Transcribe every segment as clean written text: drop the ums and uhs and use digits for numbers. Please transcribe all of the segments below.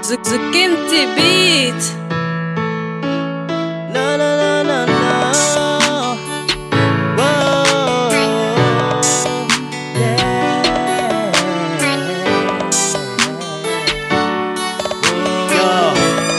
Zukinti beat. No, no, no, no, no. Whoa, yeah. Yo,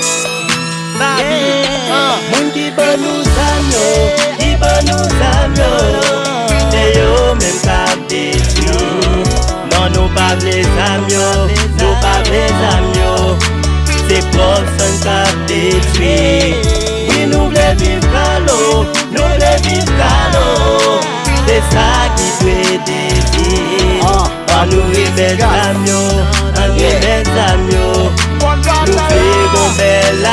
Moun ki bon nou zam yo, ki bon nou zam yo. Se yo men kap detui. Non nou pa vle zam yo, nou pa vle zam yo. Se prof san kap detui. Oui nou vle viv kalo, nou vle viv kalo. Se sa ki dwe dezir. An nou rive zam yo, an rive zam yo. Nou fe gon bel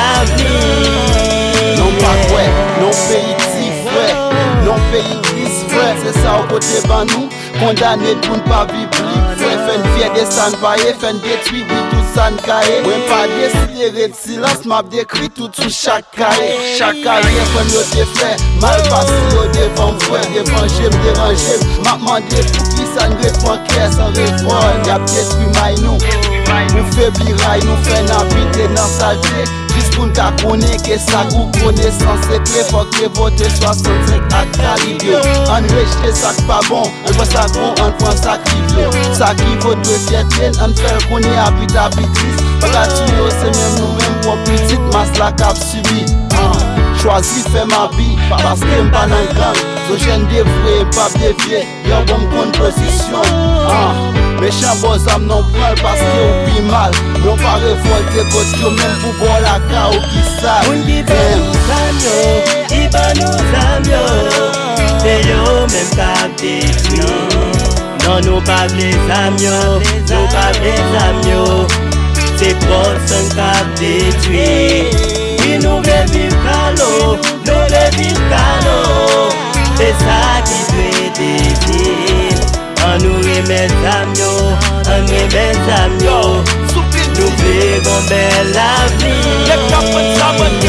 avenir. Non pa kwe, non peyi ti fwe, non peyi gris fwe. Se sa ou kote ban nou, kondane pou n'pa vibli fwe. Fen fye de san paye, fen detwi oui tout san kaye. Mwen pa desidere de silans, map dekri tout sou chak kaye. Chak kaye kon yo te fwe, mal pasi yo devan fwe. Devan jem, deranjem, map mande pou ki san repon kè san refon. Yap detwi may nou, nou febli ray, nou fè nan bite nan salje. Jis pou nta konen ke sa kou konesan se kle. Fok te vote 65 ak kalibyo. An rejte sak pa bon, an fwa sak bon, an fwa sak rivyo. Sak rivo dwe fietlen, an fel konen abit abitris. Bagati yo se men nou men pou petit mas la kap subi. Chwazi fè ma bi, paske mpa nan gang. So jen devre, mpap devye, yon bon kon posisyon. Méchant bon zam non pral paske ou pi mal. Non pa revolte kot yo men pou bon la ka ou ki sal. Moun ki bon nou zam yo, ki bon nou zam yo. Se yo men kap detui. Non nou pa vle zam yo, nou pa vle zam yo. Se prof san kap detui. Oui nou vle viv kalo, nou vle viv kalo. Se sa ki dwe dezir. An nou reme zam yo, an reme zam yo. Nou vle gon bel avenir. Lek kapet sa man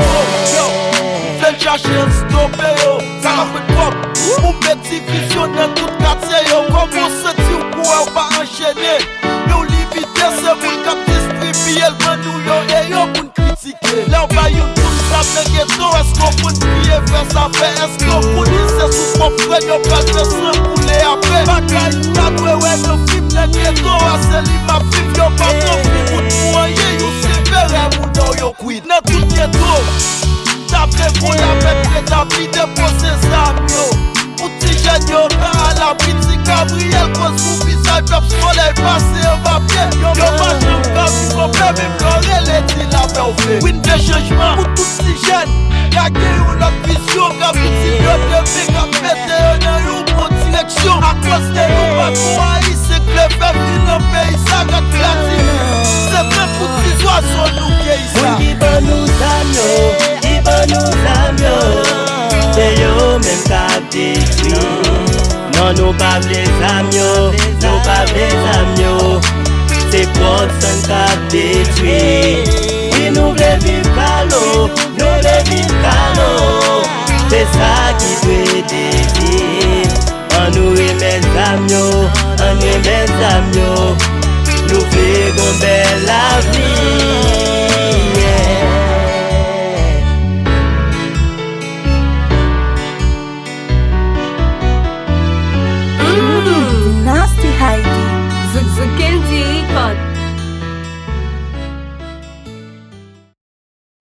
yo. Flen chache yon stope yo. Sa kapet kop, ou meti visyon nan tout katse yo. Komo se ti ou kou ou pa enchene. Yo li vite se moun kap distribuye l bandou yo. E yo moun kritike. Le ou ba yon tout sa men geto. Esko moun piye fè sa fè. Esko moun lise sou pop fwen yo pral fè san koule apè. Bakay tat wewe yo film nen geto. Ase li ma film yo pa profi. Moun mwenye yo silvere moun do yo kwid. Nen tout geto. Tapre pou la met pretabli depose zam yo. Pouti jen yo ka a la biti Gabriel kos pou visay pep soleil pase yo mapye. Yo majan kavi kon bebe flore leti la pe ou fe. Win de chanjman pou tout si jen. Kage yo lot visyon ka biti yo deve ka pete yo nan yo bon direksyon. A kos de yo bakou a yi se kleve filan pe yi sa kat klati. Se men pouti zwa son nou ke yi sa. Moun ki bon nou zam yo, ki bon nou zam yo. Se yo men kap detui. Non nou pa vle zam yo, nou pa vle zam yo. Se prof san kap detui. Oui nou vle viv kalo, nou vle viv kalo. Se sa ki dwe dezir. An nou reme zam yo, an reme zam yo. Nou vle gon bel